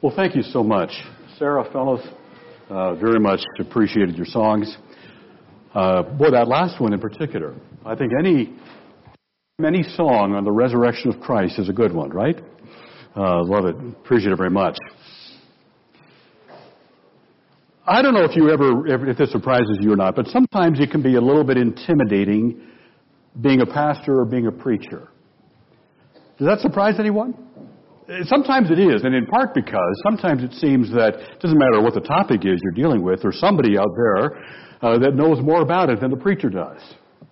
Well, thank you so much. Sarah, fellows, very much appreciated your songs. Boy, that last one in particular. I think any song on the resurrection of Christ is a good one, right? Love it. Appreciate it very much. I don't know if this surprises you or not, but sometimes it can be a little bit intimidating being a pastor or being a preacher. Does that surprise anyone? Sometimes it is, and in part because sometimes it seems that it doesn't matter what the topic is you're dealing with, there's somebody out there that knows more about it than the preacher does.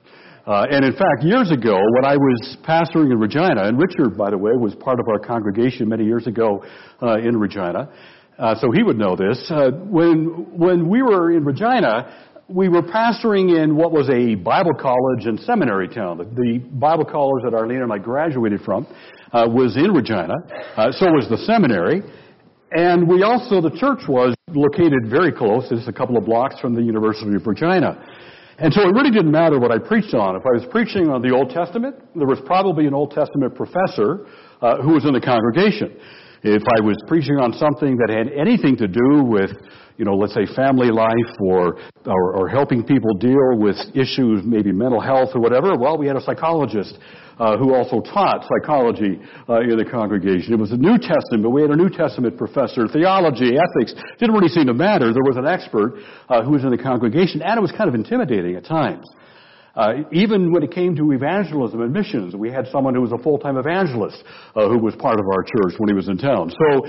And in fact, years ago, when I was pastoring in Regina, and Richard, by the way, was part of our congregation many years ago in Regina, so he would know this. When we were in Regina, we were pastoring in what was a Bible college and seminary town. The Bible college that Arlene and I graduated from was in Regina. So was the seminary. And the church was located very close, just a couple of blocks from the University of Regina. And so it really didn't matter what I preached on. If I was preaching on the Old Testament, there was probably an Old Testament professor who was in the congregation. If I was preaching on something that had anything to do with, let's say family life or helping people deal with issues, maybe mental health or whatever, well, we had a psychologist who also taught psychology in the congregation. It was the New Testament. We had a New Testament professor. Theology, ethics, didn't really seem to matter. There was an expert who was in the congregation, and it was kind of intimidating at times. Even when it came to evangelism and missions, we had someone who was a full-time evangelist who was part of our church when he was in town. So,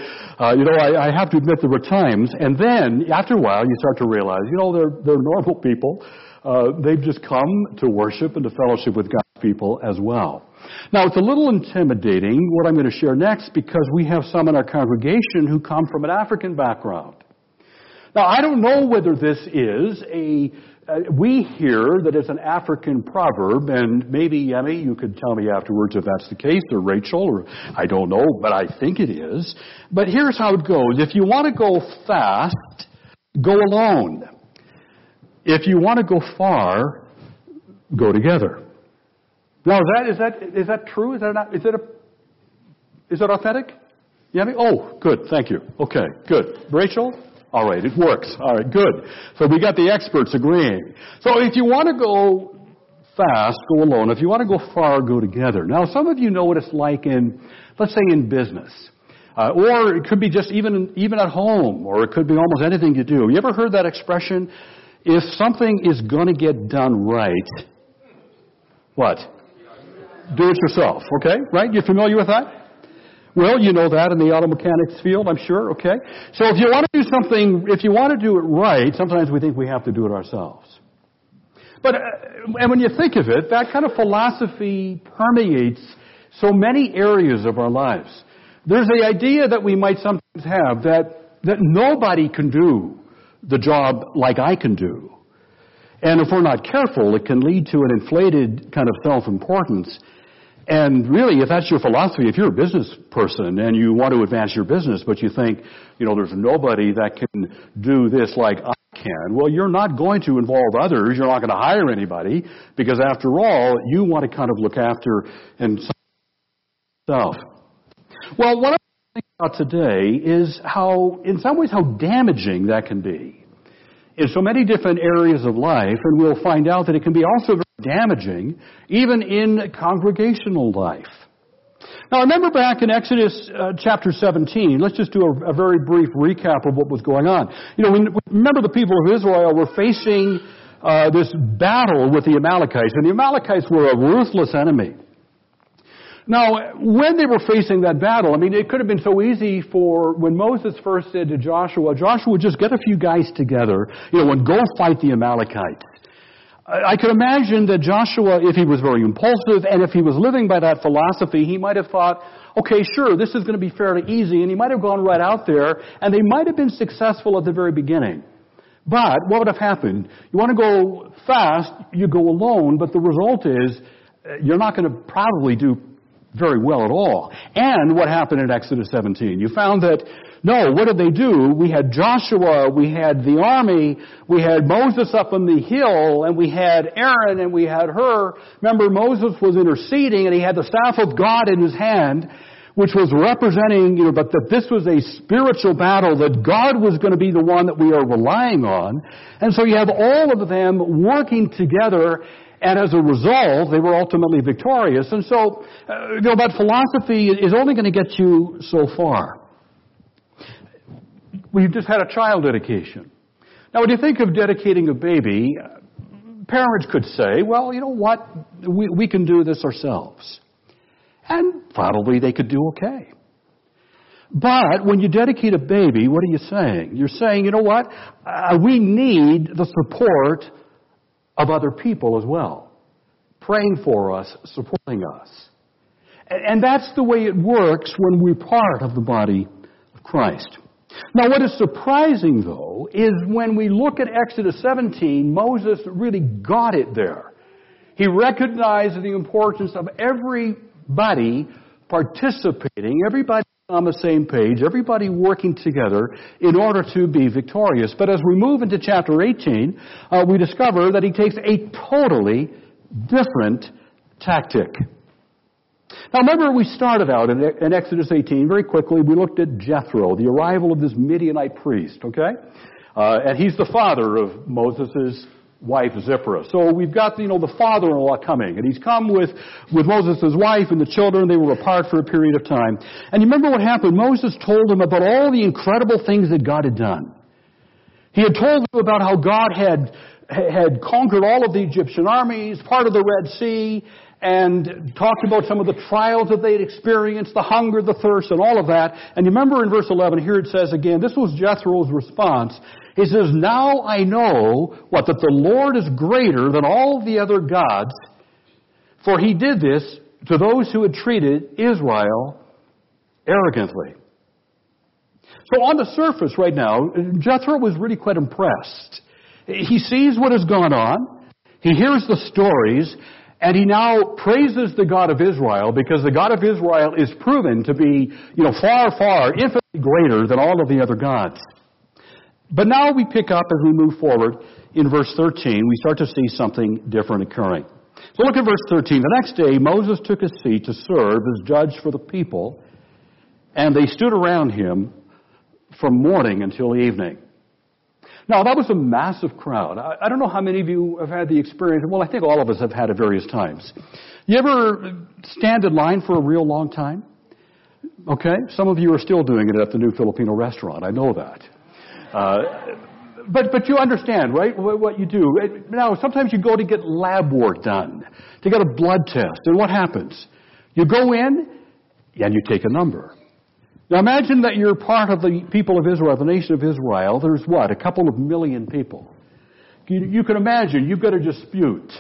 I have to admit there were times, and then after a while you start to realize, they're normal people. They've just come to worship and to fellowship with God's people as well. Now, it's a little intimidating what I'm going to share next because we have some in our congregation who come from an African background. Now, I don't know whether this is we hear that it's an African proverb, and maybe, Yemi, you could tell me afterwards if that's the case, or Rachel, or I don't know, but I think it is. But here's how it goes. If you want to go fast, go alone. If you want to go far, go together. Now, is that true? Is that authentic? Yemi? Oh, good. Thank you. Okay, good. Rachel? All right, it works. All right, good. So we got the experts agreeing. So if you want to go fast, go alone. If you want to go far, go together. Now, some of you know what it's like let's say in business. Or it could be just even at home, or it could be almost anything you do. You ever heard that expression? If something is going to get done right, what? Do it yourself, okay? Right? You familiar with that? Well, you know that in the auto mechanics field, I'm sure, okay? So if you want to do something, if you want to do it right, sometimes we think we have to do it ourselves. But, and when you think of it, that kind of philosophy permeates so many areas of our lives. There's the idea that we might sometimes have that nobody can do the job like I can do. And if we're not careful, it can lead to an inflated kind of self-importance. And really, if that's your philosophy, if you're a business person and you want to advance your business, but you think, there's nobody that can do this like I can, well, you're not going to involve others. You're not going to hire anybody because, after all, you want to kind of look after yourself. Well, what I'm thinking about today is in some ways, how damaging that can be in so many different areas of life, and we'll find out that it can be also very damaging even in congregational life. Now, remember back in Exodus chapter 17, let's just do a very brief recap of what was going on. Remember the people of Israel were facing this battle with the Amalekites, and the Amalekites were a ruthless enemy. Now, when they were facing that battle, it could have been so easy when Moses first said to Joshua, just get a few guys together, and go fight the Amalekites. I can imagine that Joshua, if he was very impulsive and if he was living by that philosophy, he might have thought, okay, sure, this is going to be fairly easy, and he might have gone right out there, and they might have been successful at the very beginning. But what would have happened? You want to go fast, you go alone, but the result is you're not going to probably do very well at all. And what happened in Exodus 17? You found that, no, what did they do? We had Joshua, we had the army, we had Moses up on the hill, and we had Aaron, and we had Hur. Remember, Moses was interceding, and he had the staff of God in his hand. which was representing, but that this was a spiritual battle, that God was going to be the one that we are relying on. And so you have all of them working together, and as a result, they were ultimately victorious. And so, that philosophy is only going to get you so far. We've just had a child dedication. Now, when you think of dedicating a baby, parents could say, well, you know what, we can do this ourselves. And probably they could do okay. But when you dedicate a baby, what are you saying? You're saying, you know what, we need the support of other people as well, praying for us, supporting us. And that's the way it works when we're part of the body of Christ. Now, what is surprising, though, is when we look at Exodus 17, Moses really got it there. He recognized the importance of everybody participating, everybody on the same page, everybody working together in order to be victorious. But as we move into chapter 18, we discover that he takes a totally different tactic. Now remember, we started out in Exodus 18, very quickly, we looked at Jethro, the arrival of this Midianite priest, okay? And he's the father of Moses' wife, Zipporah. So we've got, the father-in-law coming, and he's come with Moses' wife and the children. They were apart for a period of time. And you remember what happened? Moses told them about all the incredible things that God had done. He had told them about how God had conquered all of the Egyptian armies, part of the Red Sea, and talked about some of the trials that they had experienced, the hunger, the thirst, and all of that. And you remember in verse 11, here it says again, this was Jethro's response. He says, now I know, that the Lord is greater than all the other gods, for he did this to those who had treated Israel arrogantly. So on the surface right now, Jethro was really quite impressed. He sees what has gone on. He hears the stories. And he now praises the God of Israel because the God of Israel is proven to be, far, far, infinitely greater than all of the other gods. But now we pick up as we move forward in verse 13, we start to see something different occurring. So look at verse 13. The next day Moses took his seat to serve as judge for the people, and they stood around him from morning until evening. Now, that was a massive crowd. I don't know how many of you have had the experience. Well, I think all of us have had it various times. You ever stand in line for a real long time? Okay? Some of you are still doing it at the new Filipino restaurant. I know that. But you understand, right, what you do. Now, sometimes you go to get lab work done, to get a blood test. And what happens? You go in and you take a number. Now imagine that you're part of the people of Israel, the nation of Israel. There's a couple of million people. You can imagine, you've got a dispute.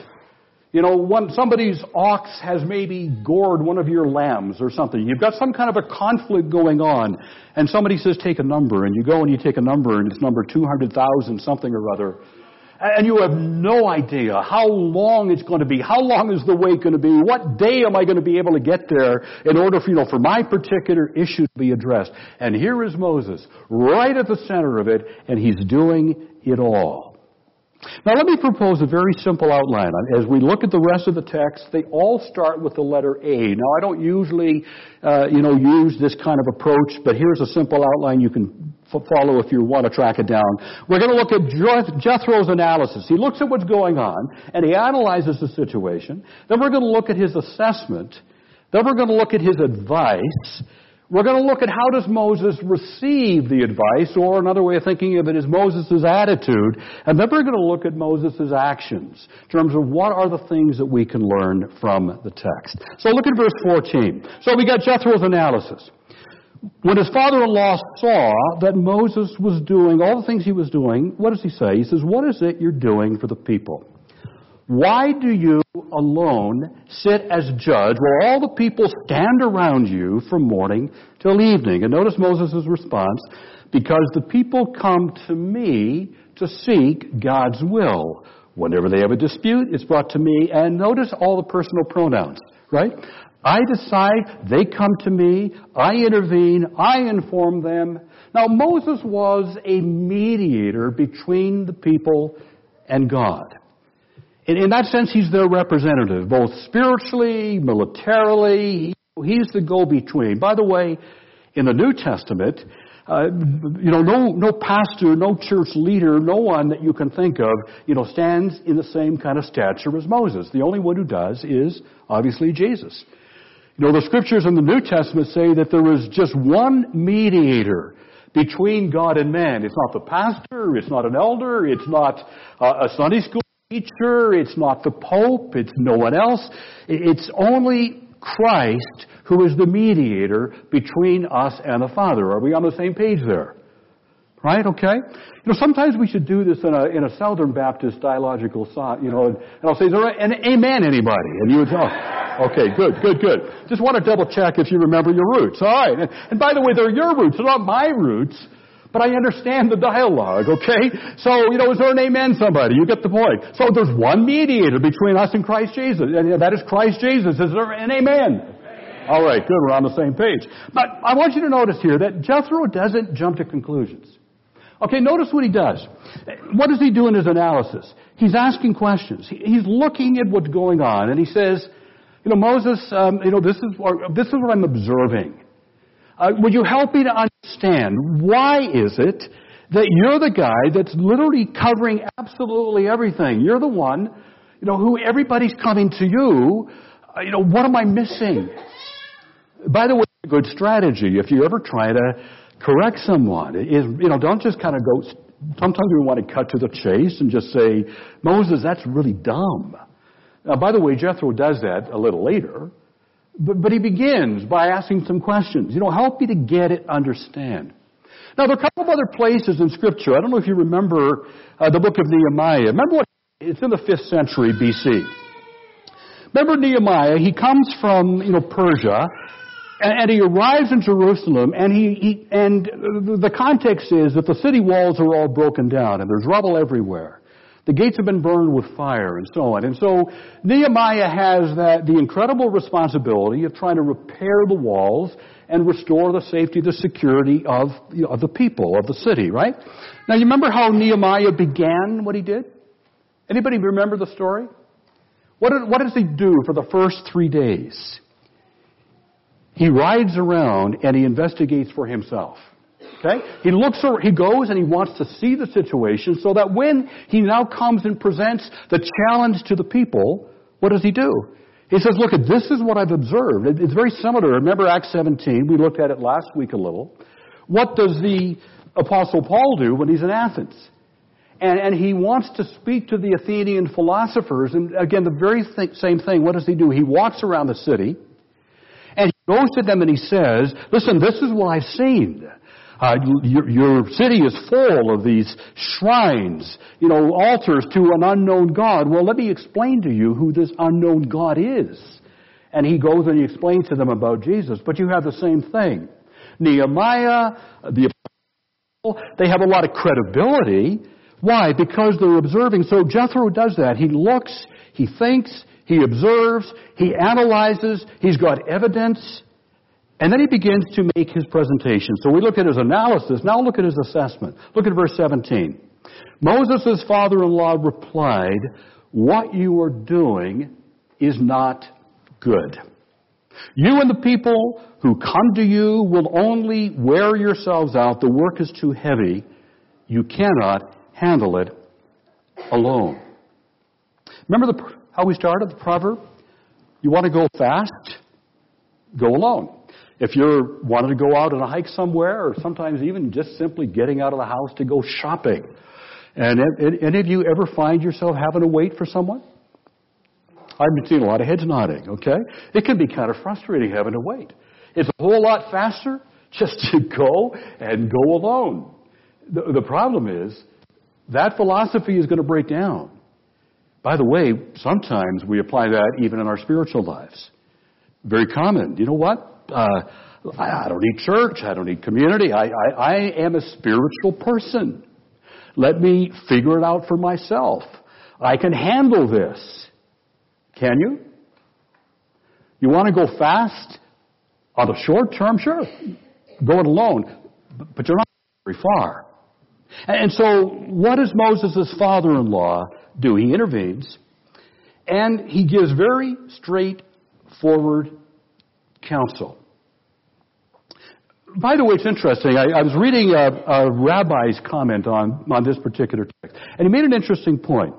Somebody's ox has maybe gored one of your lambs or something. You've got some kind of a conflict going on, and somebody says, take a number, and you go and you take a number, and it's number 200,000 something or other. And you have no idea how long it's going to be. How long is the wait going to be? What day am I going to be able to get there in order for my particular issue to be addressed? And here is Moses, right at the center of it, and he's doing it all. Now let me propose a very simple outline. As we look at the rest of the text, they all start with the letter A. Now I don't usually, use this kind of approach, but here's a simple outline you can follow if you want to track it down. We're going to look at Jethro's analysis. He looks at what's going on, and he analyzes the situation. Then we're going to look at his assessment. Then we're going to look at his advice. We're going to look at how does Moses receive the advice, or another way of thinking of it is Moses' attitude. And then we're going to look at Moses' actions in terms of what are the things that we can learn from the text. So look at verse 14. So we got Jethro's analysis. When his father-in-law saw that Moses was doing all the things he was doing, what does he say? He says, what is it you're doing for the people? Why do you alone sit as judge while all the people stand around you from morning till evening? And notice Moses' response, because the people come to me to seek God's will. Whenever they have a dispute, it's brought to me. And notice all the personal pronouns, right? I decide, they come to me, I intervene, I inform them. Now Moses was a mediator between the people and God. In that sense, he's their representative, both spiritually, militarily. He's the go-between. By the way, in the New Testament, no pastor, no church leader, no one that you can think of, stands in the same kind of stature as Moses. The only one who does is obviously Jesus. The scriptures in the New Testament say that there is just one mediator between God and man. It's not the pastor, it's not an elder, it's not a Sunday school teacher, it's not the Pope, it's no one else. It's only Christ who is the mediator between us and the Father. Are we on the same page there? Right? Okay? Sometimes we should do this in a Southern Baptist dialogical thought, and I'll say, is there an amen, anybody? And you would say, oh, okay, good. Just want to double check if you remember your roots. All right. And by the way, they're your roots. They're not my roots, but I understand the dialogue, okay? So, is there an amen, somebody? You get the point. So there's one mediator between us and Christ Jesus, and that is Christ Jesus. Is there an amen? All right, good. We're on the same page. But I want you to notice here that Jethro doesn't jump to conclusions. Okay, notice what he does. What does he do in his analysis? He's asking questions. He's looking at what's going on, and he says, Moses, this is what I'm observing. Would you help me to understand why is it that you're the guy that's literally covering absolutely everything? You're the one, who everybody's coming to you. What am I missing? By the way, a good strategy if you ever try to correct someone is, don't just kind of go, sometimes we want to cut to the chase and just say, Moses, that's really dumb. Now, by the way, Jethro does that a little later, but he begins by asking some questions. Help me to get it, understand. Now, there are a couple of other places in Scripture. I don't know if you remember the book of Nehemiah. Remember it's in the 5th century BC. Remember Nehemiah, he comes from, Persia, and he arrives in Jerusalem, and the context is that the city walls are all broken down, and there's rubble everywhere. The gates have been burned with fire, and so on. And so Nehemiah has the incredible responsibility of trying to repair the walls and restore the safety, the security of the people, of the city, right? Now, you remember how Nehemiah began what he did? Anybody remember the story? What does he do for the first 3 days? He rides around and he investigates for himself. Okay? He goes and he wants to see the situation so that when he now comes and presents the challenge to the people, what does he do? He says, look, this is what I've observed. It's very similar. Remember Acts 17? We looked at it last week a little. What does the Apostle Paul do when he's in Athens? And he wants to speak to the Athenian philosophers. And again, the very same thing. What does he do? He walks around the city. And he goes to them and he says, listen, this is what I've seen. Your city is full of these shrines, altars to an unknown God. Well, let me explain to you who this unknown God is. And he goes and he explains to them about Jesus. But you have the same thing. Nehemiah, the apostle, they have a lot of credibility. Why? Because they're observing. So Jethro does that. He looks, he thinks, he observes, he analyzes, he's got evidence, and then he begins to make his presentation. So we look at his analysis. Now look at his assessment. Look at verse 17. Moses' father-in-law replied, what you are doing is not good. You and the people who come to you will only wear yourselves out. The work is too heavy. You cannot handle it alone. Remember how we started the proverb? You want to go fast? Go alone. If you're wanting to go out on a hike somewhere, or sometimes even just simply getting out of the house to go shopping, and any of you ever find yourself having to wait for someone? I've been seeing a lot of heads nodding, okay? It can be kind of frustrating having to wait. It's a whole lot faster just to go and go alone. The problem is that philosophy is going to break down. By the way, sometimes we apply that even in our spiritual lives. Very common. You know what? I don't need church. I don't need community. I am a spiritual person. Let me figure it out for myself. I can handle this. Can you? You want to go fast? On the short term, sure. Go it alone. But you're not very far. And so what does Moses' father-in-law do? He intervenes, and he gives very straightforward counsel. By the way, it's interesting. I was reading a rabbi's comment on this particular text, and he made an interesting point.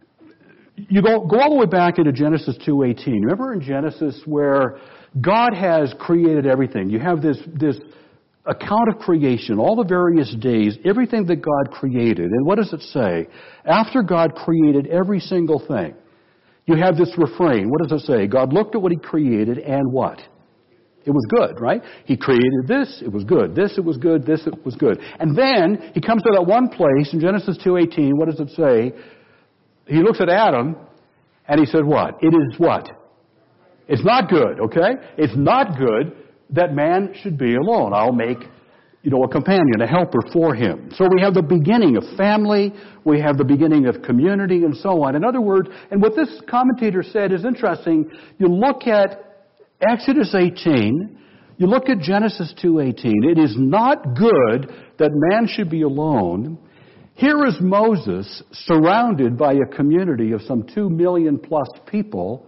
You go all the way back into Genesis 2:18. Remember in Genesis where God has created everything. You have this account of creation, all the various days, everything that God created. And what does it say? After God created every single thing, you have this refrain. What does it say? God looked at what He created and what? It was good, right? He created this, it was good. This, it was good. This, it was good. And then He comes to that one place in Genesis 2:18. What does it say? He looks at Adam and He said what? It is what? It's not good, okay? It's not good that man should be alone. I'll make, a companion, a helper for him. So we have the beginning of family, we have the beginning of community, and so on. In other words, and what this commentator said is interesting. You look at Exodus 18, you look at Genesis 2:18. It is not good that man should be alone. Here is Moses surrounded by a community of some 2 million plus people.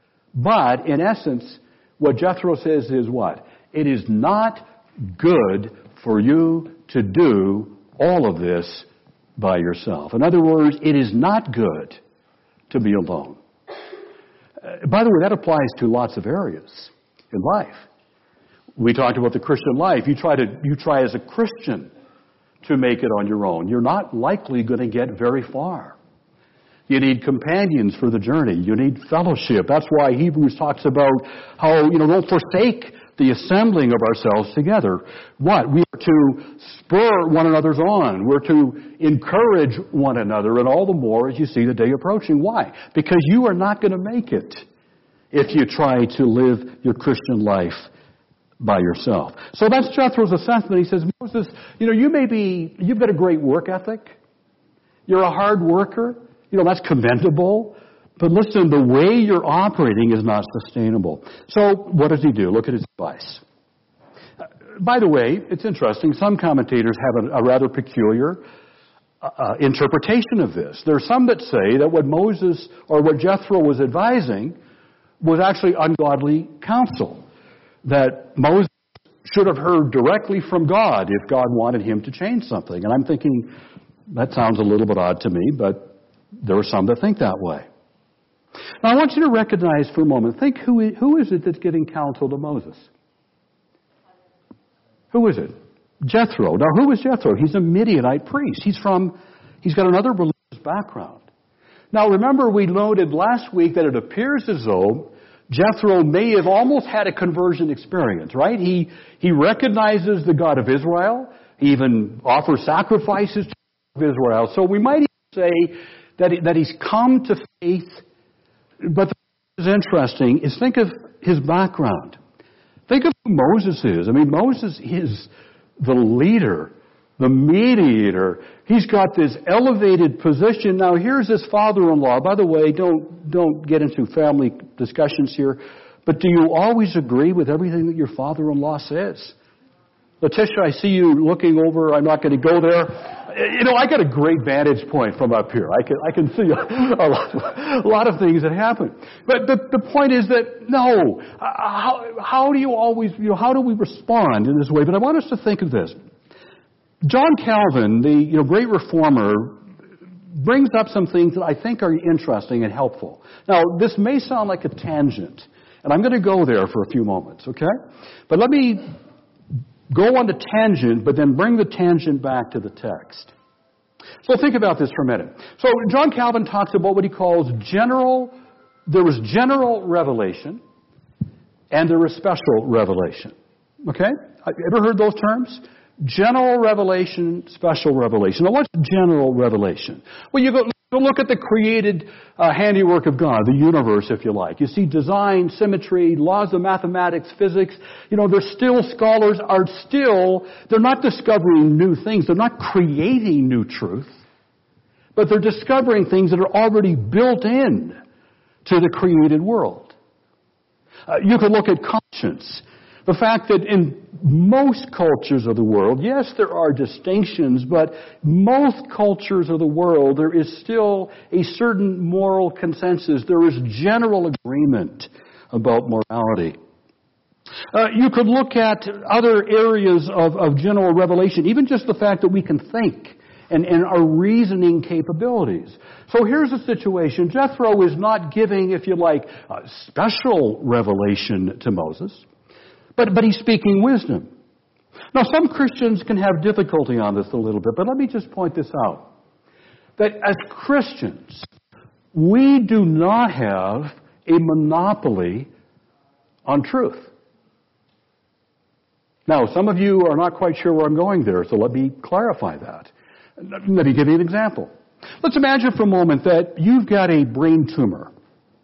But in essence, what Jethro says is what? It is not good for you to do all of this by yourself. In other words, it is not good to be alone. By the way, that applies to lots of areas in life. We talked about the Christian life. You try as a Christian to make it on your own. You're not likely going to get very far. You need companions for the journey. You need fellowship. That's why Hebrews talks about how, don't forsake the assembling of ourselves together. What? We are to spur one another's on. We're to encourage one another, and all the more as you see the day approaching. Why? Because you are not going to make it if you try to live your Christian life by yourself. So that's Jethro's assessment. He says, Moses, you've got a great work ethic. You're a hard worker. That's commendable. But listen, the way you're operating is not sustainable. So what does he do? Look at his advice. By the way, it's interesting. Some commentators have a rather peculiar interpretation of this. There are some that say that what Moses or what Jethro was advising was actually ungodly counsel. That Moses should have heard directly from God if God wanted him to change something. And I'm thinking, that sounds a little bit odd to me, but there are some that think that way. Now, I want you to recognize for a moment, think who is it that's giving counsel to Moses? Who is it? Jethro. Now, who is Jethro? He's a Midianite priest. He's got another religious background. Now, remember we noted last week that it appears as though Jethro may have almost had a conversion experience, right? He recognizes the God of Israel. He even offers sacrifices to the God of Israel. So we might even say that he's come to faith. But what is interesting is think of his background. Think of who Moses is. I mean, Moses is the leader, the mediator. He's got this elevated position. Now, here's his father-in-law. By the way, don't get into family discussions here, but do you always agree with everything that your father-in-law says? Letitia, I see you looking over. I'm not going to go there. I got a great vantage point from up here. I can see a lot of things that happen. But the point is that, no, how do you always, how do we respond in this way? But I want us to think of this. John Calvin, the great reformer, brings up some things that I think are interesting and helpful. Now, this may sound like a tangent, and I'm going to go there for a few moments, okay? But let me go on the tangent, but then bring the tangent back to the text. So think about this for a minute. So John Calvin talks about what he calls there was general revelation, and there was special revelation. Okay? Ever heard those terms? General revelation, special revelation. Now what's general revelation? Well, you go look at the created handiwork of God, the universe, if you like. You see design, symmetry, laws of mathematics, physics. Scholars they're not discovering new things. They're not creating new truth. But they're discovering things that are already built in to the created world. You could look at conscience. The fact that in most cultures of the world, yes, there are distinctions, but most cultures of the world, there is still a certain moral consensus. There is general agreement about morality. You could look at other areas of general revelation, even just the fact that we can think and our reasoning capabilities. So here's a situation. Jethro is not giving, if you like, a special revelation to Moses, but he's speaking wisdom. Now, some Christians can have difficulty on this a little bit, but let me just point this out. That as Christians, we do not have a monopoly on truth. Now, some of you are not quite sure where I'm going there, so let me clarify that. Let me give you an example. Let's imagine for a moment that you've got a brain tumor.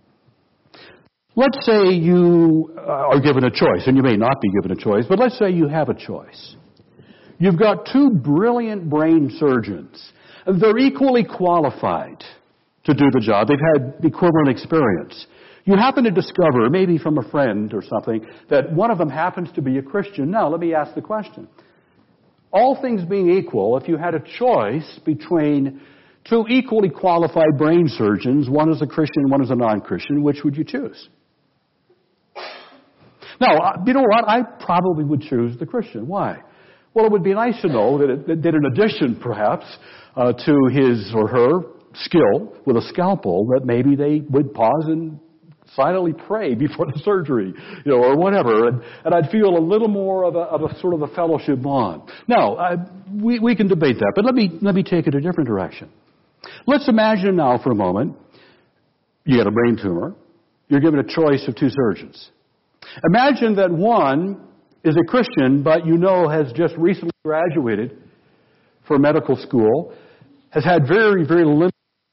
Let's say you are given a choice, and you may not be given a choice, but let's say you have a choice. You've got two brilliant brain surgeons. They're equally qualified to do the job. They've had equivalent experience. You happen to discover, maybe from a friend or something, that one of them happens to be a Christian. Now, let me ask the question. All things being equal, if you had a choice between two equally qualified brain surgeons, one is a Christian, one is a non-Christian, which would you choose? Now, you know what? I probably would choose the Christian. Why? Well, it would be nice to know that in addition, perhaps, to his or her skill with a scalpel, that maybe they would pause and silently pray before the surgery, or whatever, and I'd feel a little more of a sort of a fellowship bond. Now, we can debate that, but let me take it a different direction. Let's imagine now for a moment, you got a brain tumor, you're given a choice of two surgeons. Imagine that one is a Christian, but has just recently graduated from medical school, has had very, very limited,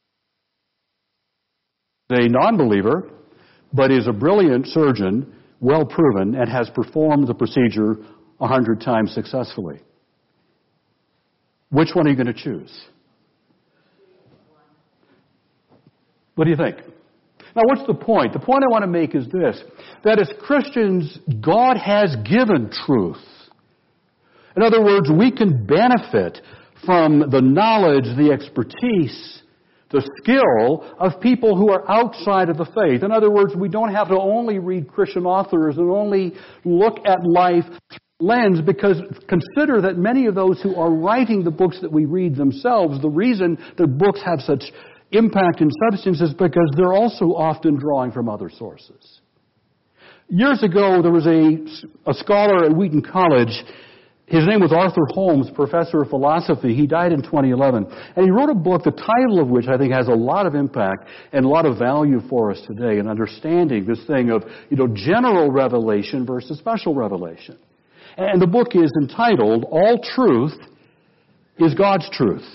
a non-believer, but is a brilliant surgeon, well proven, and has performed the procedure 100 times successfully. Which one are you going to choose? What do you think? Now, what's the point? The point I want to make is this, that as Christians, God has given truth. In other words, we can benefit from the knowledge, the expertise, the skill of people who are outside of the faith. In other words, we don't have to only read Christian authors and only look at life through a lens, because consider that many of those who are writing the books that we read themselves, the reason their books have such impact and substance is because they're also often drawing from other sources. Years ago, there was a scholar at Wheaton College. His name was Arthur Holmes, professor of philosophy. He died in 2011. And he wrote a book, the title of which I think has a lot of impact and a lot of value for us today in understanding this thing of, general revelation versus special revelation. And the book is entitled, All Truth is God's Truth.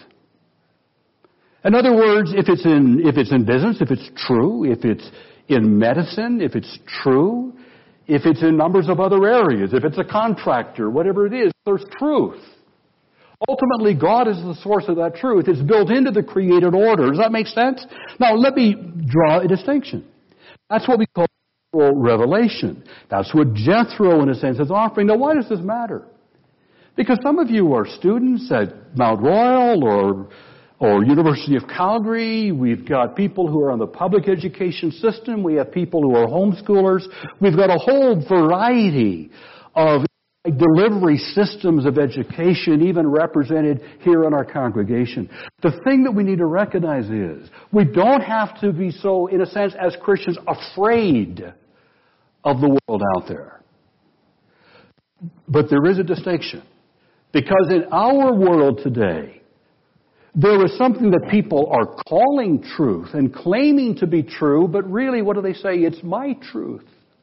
In other words, if it's in business, if it's true, if it's in medicine, if it's true, if it's in numbers of other areas, if it's a contractor, whatever it is, there's truth. Ultimately, God is the source of that truth. It's built into the created order. Does that make sense? Now, let me draw a distinction. That's what we call revelation. That's what Jethro, in a sense, is offering. Now, why does this matter? Because some of you are students at Mount Royal or University of Calgary. We've got people who are on the public education system. We have people who are homeschoolers. We've got a whole variety of delivery systems of education, even represented here in our congregation. The thing that we need to recognize is we don't have to be so, in a sense, as Christians, afraid of the world out there. But there is a distinction. Because in our world today, there is something that people are calling truth and claiming to be true, but really, what do they say? It's my truth.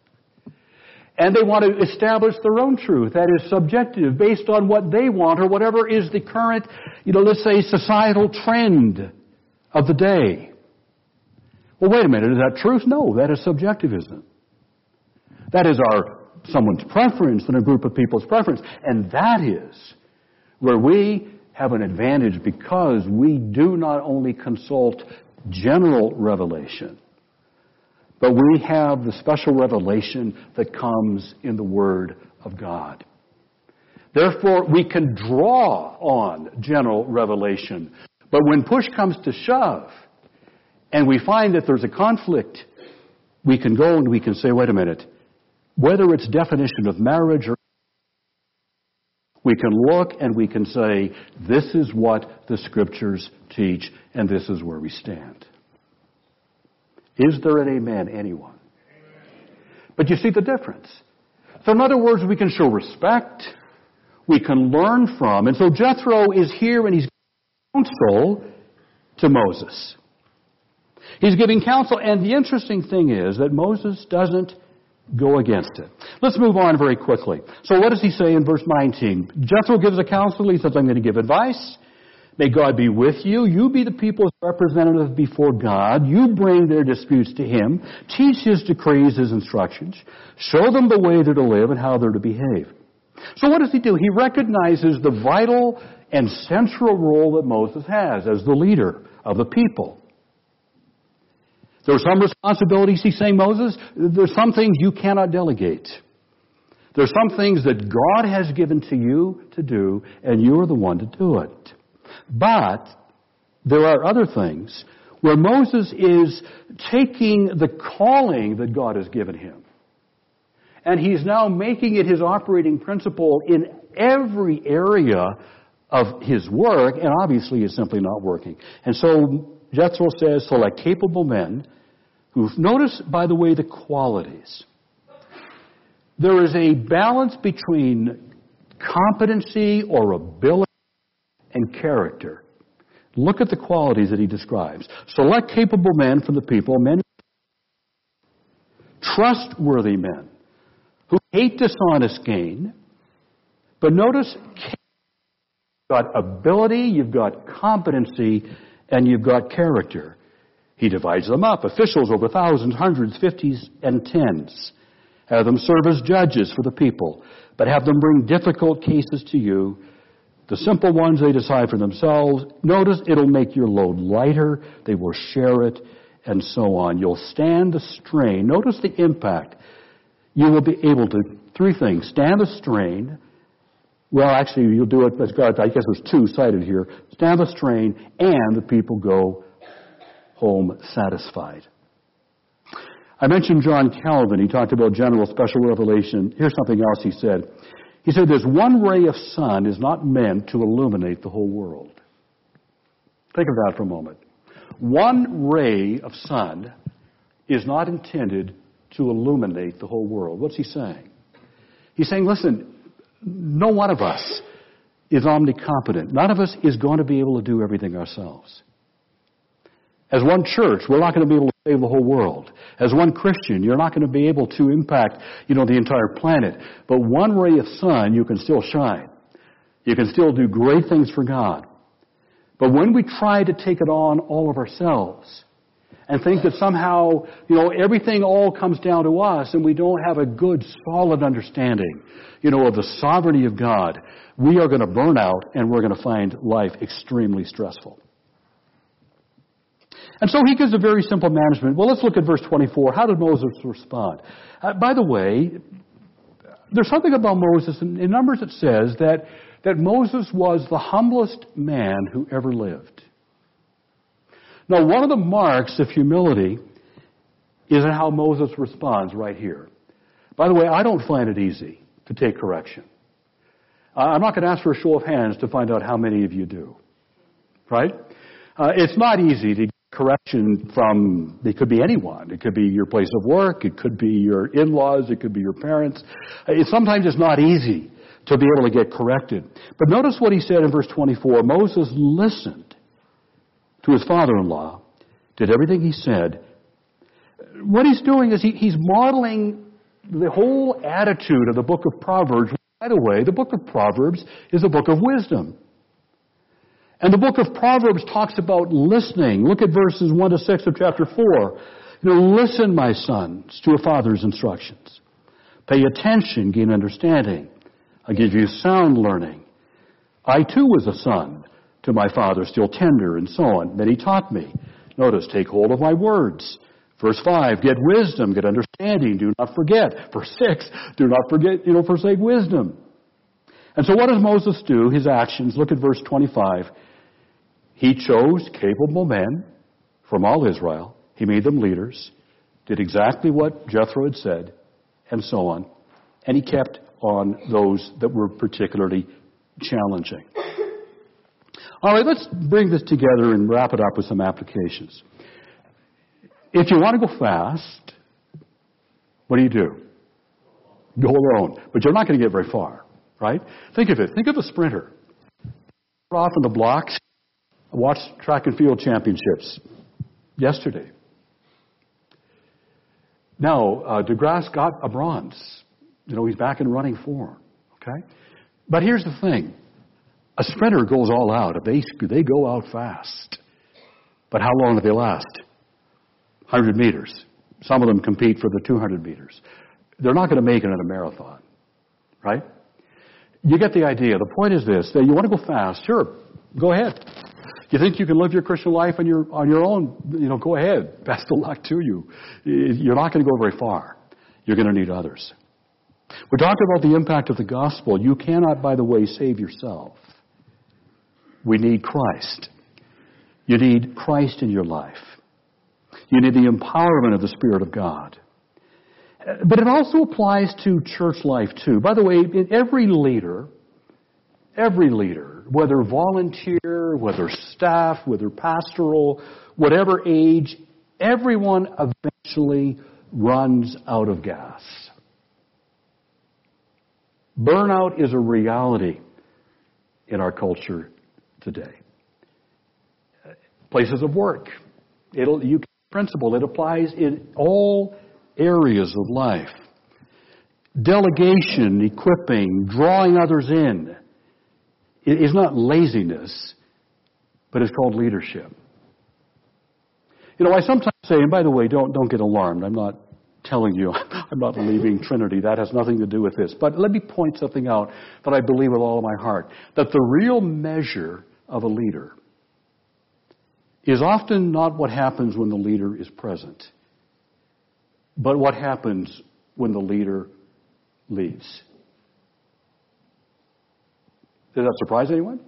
And they want to establish their own truth. That is subjective, based on what they want or whatever is the current, let's say, societal trend of the day. Well, wait a minute. Is that truth? No, that is subjectivism. That is someone's preference and a group of people's preference. And that is where we have an advantage, because we do not only consult general revelation, but we have the special revelation that comes in the Word of God. Therefore, we can draw on general revelation. But when push comes to shove, and we find that there's a conflict, we can go and we can say, wait a minute, whether it's definition of marriage or we can look and we can say, this is what the Scriptures teach, and this is where we stand. Is there an amen, anyone? But you see the difference. So in other words, we can show respect, we can learn from, and so Jethro is here and he's giving counsel to Moses. He's giving counsel, and the interesting thing is that Moses doesn't go against it. Let's move on very quickly. So what does he say in verse 19? Jethro gives a counsel. He says, I'm going to give advice. May God be with you. You be the people's representative before God. You bring their disputes to Him. Teach His decrees, His instructions. Show them the way they're to live and how they're to behave. So what does he do? He recognizes the vital and central role that Moses has as the leader of the people. There are some responsibilities, he's saying, Moses, there's some things you cannot delegate. There's some things that God has given to you to do, and you're the one to do it. But there are other things where Moses is taking the calling that God has given him, and he's now making it his operating principle in every area of his work, and obviously it's simply not working. And so Jethro says, select capable men who, notice, by the way, the qualities. There is a balance between competency or ability and character. Look at the qualities that he describes. Select capable men from the people, men, trustworthy men who hate dishonest gain. But notice, you've got ability, you've got competency, and you've got character. He divides them up. Officials over thousands, hundreds, fifties, and tens. Have them serve as judges for the people, but have them bring difficult cases to you. The simple ones they decide for themselves. Notice it'll make your load lighter. They will share it, and so on. You'll stand the strain. Notice the impact. You will be able to, three things. Stand the strain. Well, actually, you'll do it, I guess there's two cited here. Stand the strain, and the people go home satisfied. I mentioned John Calvin. He talked about general special revelation. Here's something else he said. He said, there's one ray of sun is not meant to illuminate the whole world. Think of that for a moment. One ray of sun is not intended to illuminate the whole world. What's he saying? He's saying, listen, no one of us is omnicompetent. None of us is going to be able to do everything ourselves. As one church, we're not going to be able to save the whole world. As one Christian, you're not going to be able to impact, the entire planet. But one ray of sun, you can still shine. You can still do great things for God. But when we try to take it on all of ourselves and think that somehow, everything all comes down to us and we don't have a good, solid understanding, of the sovereignty of God, we are going to burn out and we're going to find life extremely stressful. And so he gives a very simple management. Well, let's look at verse 24. How did Moses respond? By the way, there's something about Moses. In Numbers it says that Moses was the humblest man who ever lived. Now, one of the marks of humility is in how Moses responds right here. By the way, I don't find it easy to take correction. I'm not going to ask for a show of hands to find out how many of you do. Right? It's not easy to get correction from, it could be anyone. It could be your place of work. It could be your in-laws. It could be your parents. Sometimes it's not easy to be able to get corrected. But notice what he said in verse 24. Moses listened to his father-in-law, did everything he said. What he's doing is he's modeling the whole attitude of the book of Proverbs. By the way, the book of Proverbs is a book of wisdom. And the book of Proverbs talks about listening. Look at verses 1 to 6 of chapter 4. Listen, my sons, to a father's instructions. Pay attention, gain understanding. I give you sound learning. I too was a son to my father, still tender, and so on. Then he taught me. Notice, take hold of my words. Verse 5, get wisdom, get understanding, do not forget. Verse 6, do not forget, forsake wisdom. And so what does Moses do? His actions, look at verse 25. He chose capable men from all Israel. He made them leaders, did exactly what Jethro had said. and so on. And he kept on those that were particularly challenging. All right, let's bring this together and wrap it up with some applications. If you want to go fast, what do? Go alone. But you're not going to get very far, right? Think of it. Think of a sprinter. Off in the blocks. I watched track and field championships yesterday. Now, DeGrasse got a bronze. He's back in running form. Okay? But here's the thing. A sprinter goes all out. They go out fast. But how long do they last? 100 meters. Some of them compete for the 200 meters. They're not going to make it in a marathon. Right? You get the idea. The point is this, that you want to go fast, sure, go ahead. You think you can live your Christian life on your own, go ahead. Best of luck to you. You're not going to go very far. You're going to need others. We're talking about the impact of the gospel. You cannot, by the way, save yourself. We need Christ. You need Christ in your life. You need the empowerment of the Spirit of God. But it also applies to church life too. By the way, every leader, whether volunteer, whether staff, whether pastoral, whatever age, everyone eventually runs out of gas. Burnout is a reality in our culture today. Places of work. Principle. It applies in all areas of life. Delegation, equipping, drawing others in. It is not laziness, but it's called leadership. I sometimes say, and by the way, don't get alarmed. I'm not telling you I'm not leaving Trinity. That has nothing to do with this. But let me point something out that I believe with all of my heart. That the real measure of a leader is often not what happens when the leader is present, but what happens when the leader leads. Does that surprise anyone?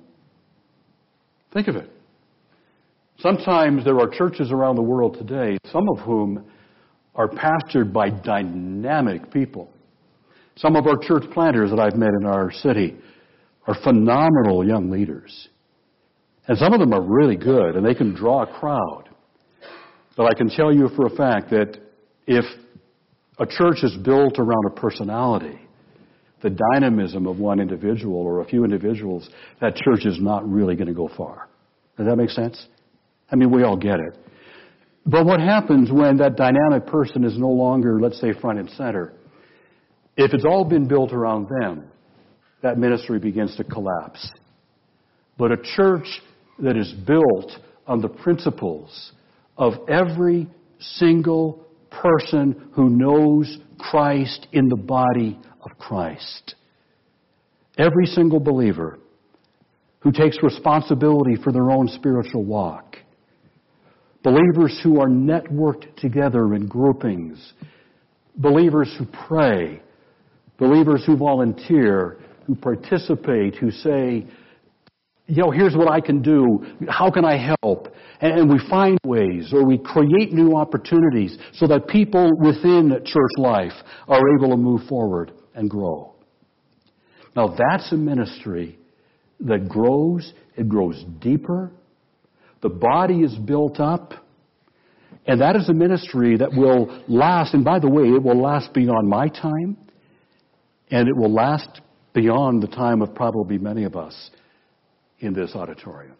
Think of it. Sometimes there are churches around the world today, some of whom are pastored by dynamic people. Some of our church planters that I've met in our city are phenomenal young leaders. And some of them are really good, and they can draw a crowd. But I can tell you for a fact that if a church is built around a personality, the dynamism of one individual or a few individuals, that church is not really going to go far. Does that make sense? I mean, we all get it. But what happens when that dynamic person is no longer, let's say, front and center? If it's all been built around them, that ministry begins to collapse. But a church that is built on the principles of every single person who knows Christ in the body of Christ. Every single believer who takes responsibility for their own spiritual walk. Believers who are networked together in groupings. Believers who pray. Believers who volunteer, who participate, who say, here's what I can do. How can I help? And we find ways, or we create new opportunities so that people within church life are able to move forward and grow. Now that's a ministry that grows. It grows deeper. The body is built up. And that is a ministry that will last. And by the way, it will last beyond my time. And it will last beyond the time of probably many of us in this auditorium.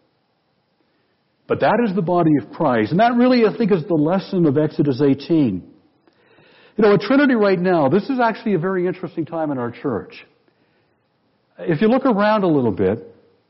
But that is the body of Christ. And that really, I think, is the lesson of Exodus 18. At Trinity right now, this is actually a very interesting time in our church. If you look around a little bit,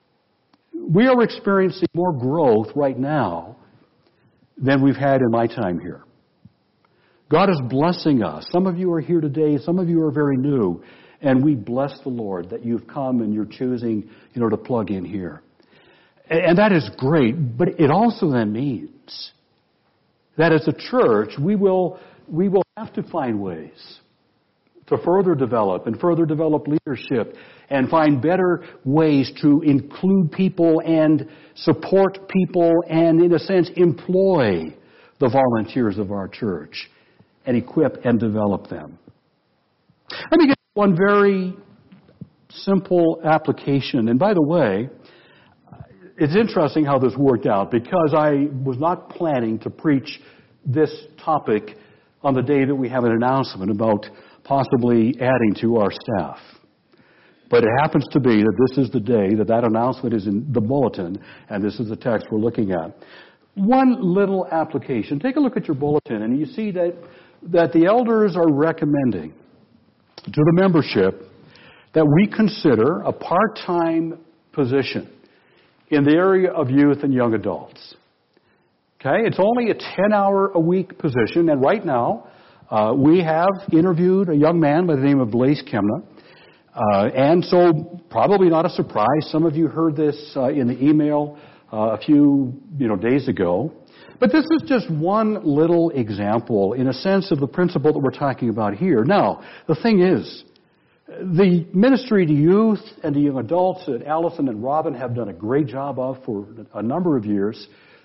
we are experiencing more growth right now than we've had in my time here. God is blessing us. Some of you are here today. Some of you are very new. And we bless the Lord that you've come and you're choosing, to plug in here. And that is great. But it also then means that as a church, we will have to find ways to further develop leadership and find better ways to include people and support people and, in a sense, employ the volunteers of our church and equip and develop them. Let me give you one very simple application. And by the way, it's interesting how this worked out because I was not planning to preach this topic on the day that we have an announcement about possibly adding to our staff. But it happens to be that this is the day that announcement is in the bulletin, and this is the text we're looking at. One little application. Take a look at your bulletin, and you see that the elders are recommending to the membership that we consider a part-time position in the area of youth and young adults. Okay? It's only a 10-hour-a-week position, and right now we have interviewed a young man by the name of Blaise Kemna. And so, probably not a surprise. Some of you heard this in the email a few days ago. But this is just one little example, in a sense, of the principle that we're talking about here. Now, the thing is, the ministry to youth and to young adults that Allison and Robin have done a great job of for a number of years,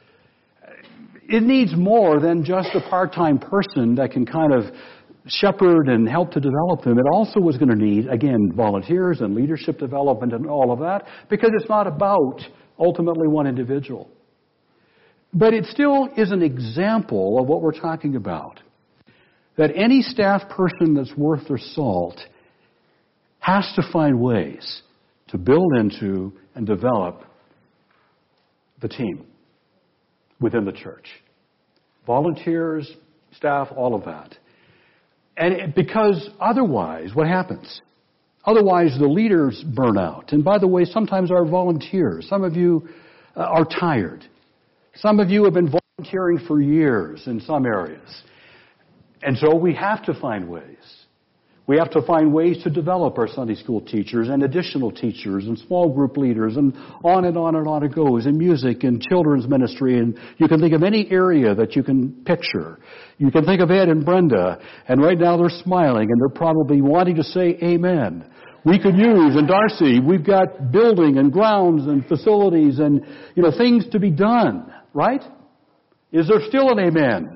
it needs more than just a part-time person that can kind of shepherd and help to develop them. It also is going to need, again, volunteers and leadership development and all of that, because it's not about ultimately one individual. But it still is an example of what we're talking about. That any staff person that's worth their salt has to find ways to build into and develop the team within the church. Volunteers, staff, all of that. And because otherwise, what happens? Otherwise, the leaders burn out. And by the way, sometimes our volunteers, some of you are tired. Some of you have been volunteering for years in some areas. And so we have to find ways. We have to find ways to develop our Sunday school teachers and additional teachers and small group leaders and on and on and on it goes, in music and children's ministry, and you can think of any area that you can picture. You can think of Ed and Brenda, and right now they're smiling and they're probably wanting to say amen. We could use, and Darcy, we've got building and grounds and facilities and, things to be done, right? Is there still an amen?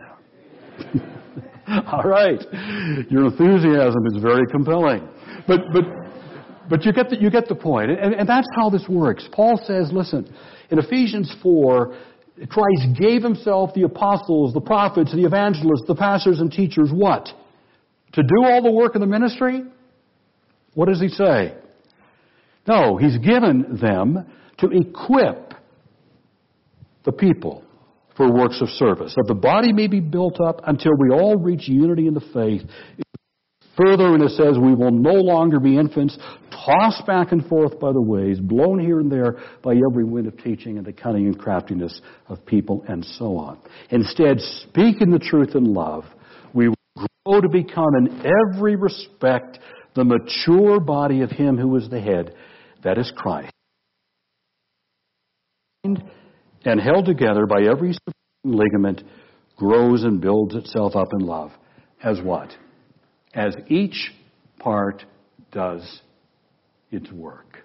All right. Your enthusiasm is very compelling. But you get the point. And that's how this works. Paul says, listen, in Ephesians 4, Christ gave himself the apostles, the prophets, the evangelists, the pastors and teachers, what? To do all the work of the ministry? What does he say? No, he's given them to equip the people for works of service, that the body may be built up until we all reach unity in the faith. Further, and it says, we will no longer be infants, tossed back and forth by the waves, blown here and there by every wind of teaching and the cunning and craftiness of people, and so on. Instead, speaking the truth in love, we will grow to become in every respect the mature body of Him who is the head, that is Christ. And held together by every ligament, grows and builds itself up in love. As what? As each part does its work.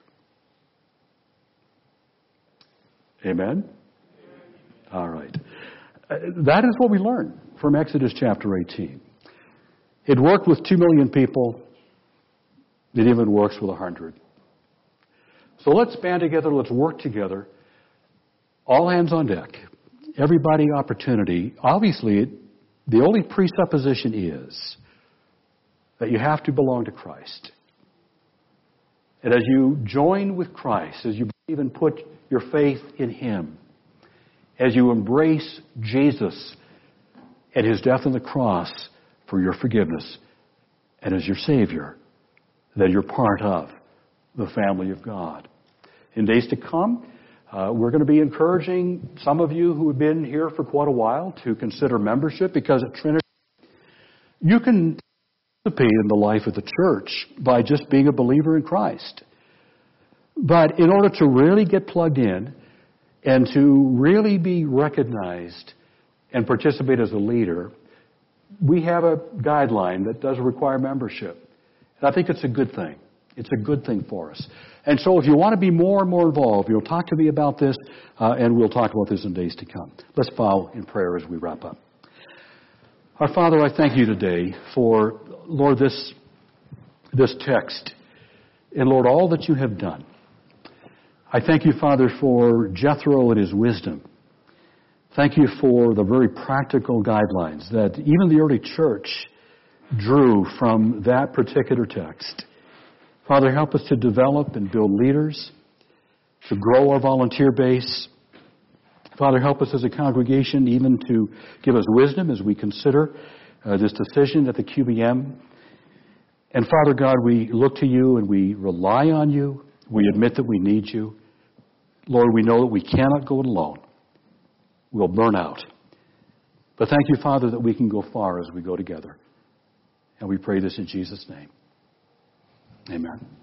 Amen? All right. That is what we learn from Exodus chapter 18. It worked with 2 million people. It even works with 100. So let's band together. Let's work together. All hands on deck. Everybody opportunity. Obviously, the only presupposition is that you have to belong to Christ. And as you join with Christ, as you believe and put your faith in Him, as you embrace Jesus and His death on the cross for your forgiveness and as your Savior, then you're part of the family of God. In days to come, we're going to be encouraging some of you who have been here for quite a while to consider membership, because at Trinity, you can participate in the life of the church by just being a believer in Christ. But in order to really get plugged in and to really be recognized and participate as a leader, we have a guideline that does require membership. And I think it's a good thing. It's a good thing for us. And so if you want to be more and more involved, you'll talk to me about this, and we'll talk about this in days to come. Let's bow in prayer as we wrap up. Our Father, I thank You today for, Lord, this this text. And Lord, all that you have done. I thank you, Father, for Jethro and his wisdom. Thank you for the very practical guidelines that even the early church drew from that particular text. Father, help us to develop and build leaders, to grow our volunteer base. Father, help us as a congregation even to give us wisdom as we consider this decision at the QBM. And Father God, we look to you and we rely on you. We admit that we need you. Lord, we know that we cannot go it alone. We'll burn out. But thank you, Father, that we can go far as we go together. And we pray this in Jesus' name. Amen.